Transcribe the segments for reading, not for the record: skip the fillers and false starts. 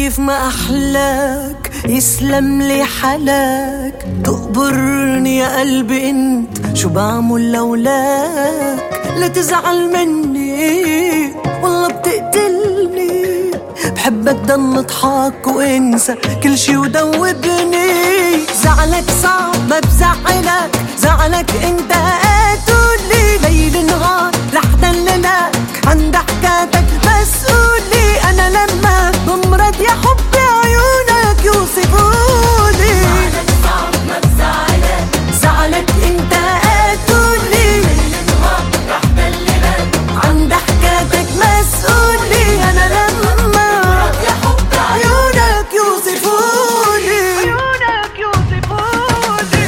كيف ما أحلاك، يسلم لي حلاك، تقبرني يا قلبي انت، شو بعمل لولاك؟ لا تزعل مني والله بتقتلني، بحبك ضل اضحك وانسى كل شي ودوبني. زعلك صعب ما بزعلك، زعلك انت قاتلي، ليل نهار رح دللك عند حكاتك مسؤولي. انا لما بمرض يا حبي عيونك يوصفولي. زعلك صعب ما بزعلك، زعلك انت قاتلي، ليل نهار رح دللك عند حكاتك مسؤولي. انا لما بمرض يا حبي عيونك يوصفولي، عيونك يوصفولي.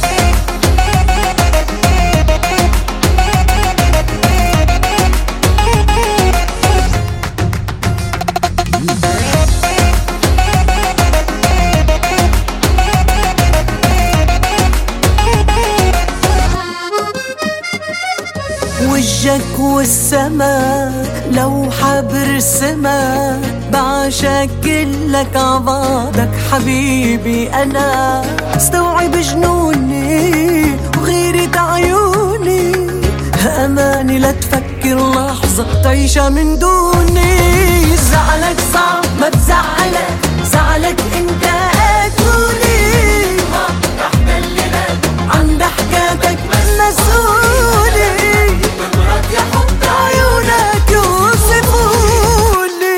وجهك والسماء لو برسمها، بعشقلك عبادك حبيبي. أنا استوعب جنوني وغيرة عيوني، أماني لا تفكر لحظة تعيشها من دوني. زعلك صعب ما بزعلك، زعلك انت قاتلي، رح دللك عند حكاتك مسؤولي. بمرض يا حبي عيونك يوصفولي،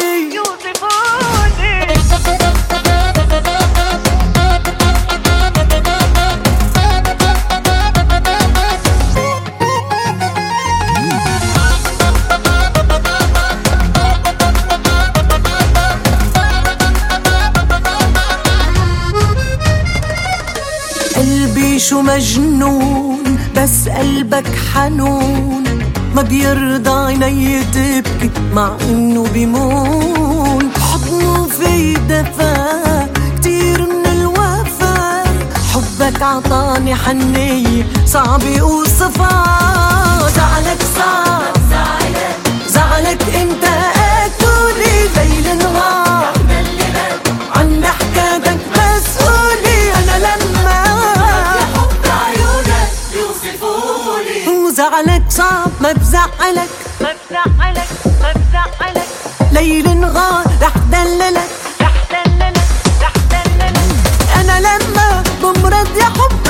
قلبي شو مجنون بس قلبك حنون، ما بيرضى عيني تبكي مع انه بيمون. حضنه في دفا كتير من الوفا، حبك عطاني حنية صعب اوصفها. زعلك صعب زعلك زعلك انت قاتلي، ليل نهار دللك عند حكاتك مسؤولي. انا لما يا حبي عيونك يوصفولي. وزعلك صعب ما بزعلك، ما بزعلك ما بزعلك، ليل نهار رح دللك، رح دللك رح دللك. انا لما بمرض يا حب